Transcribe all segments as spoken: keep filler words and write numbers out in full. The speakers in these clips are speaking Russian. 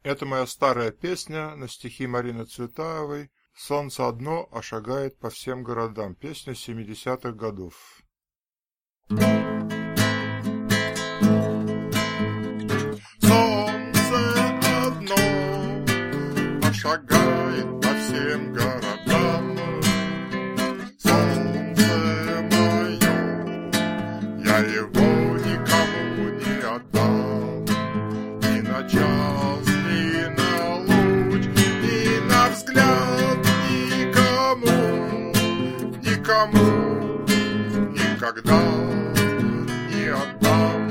Это моя старая песня на стихи Марины Цветаевой «Солнце одно, а шагает по всем городам». Песня семидесятых годов. Солнце одно, а шагает по всем городам. Солнце мое, я его никому не отдам. Ни на час, ни на луч, ни на взгляд никому, никому, никогда не отдам.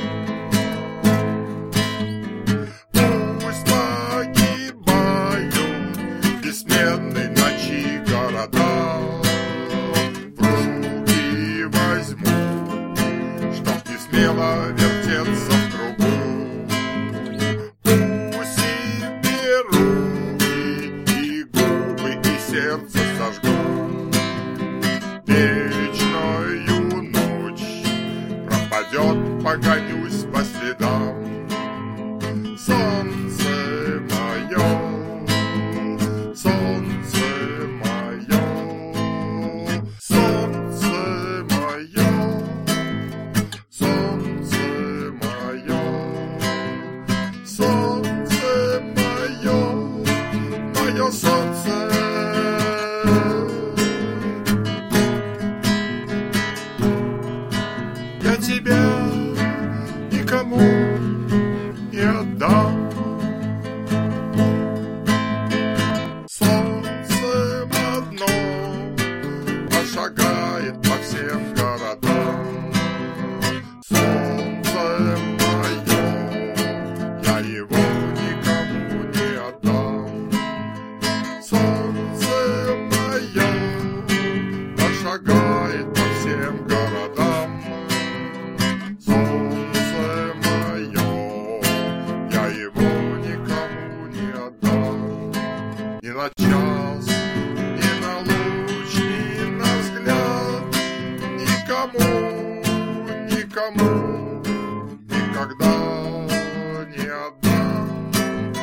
Пусть погибают в бессменной ночи города, в руки возьму, чтоб не смело вертеться в кругу. Пусть себе руки и губы и сердце сожгу. Вечную ночь пропадет, погонюсь по следам. Солнце мое, солнце мое, солнце мое, солнце мое, солнце мое, мое солнце. Я тебя никому не отдам. Солнцем одно, а шагает по всем городам. Солнце мое, я его никому не отдам. Солнце мое, а шагает по всем городам. Солнце мое, я его никому не отдам. Ни на час, ни на луч, ни на взгляд, никому, никому, никогда не отдам.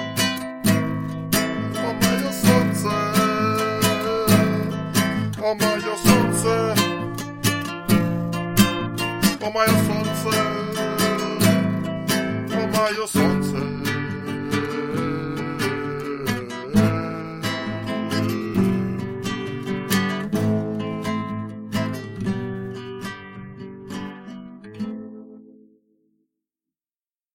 О, мое солнце, о, мое солнце, о, мое солнце, о, мое солнце.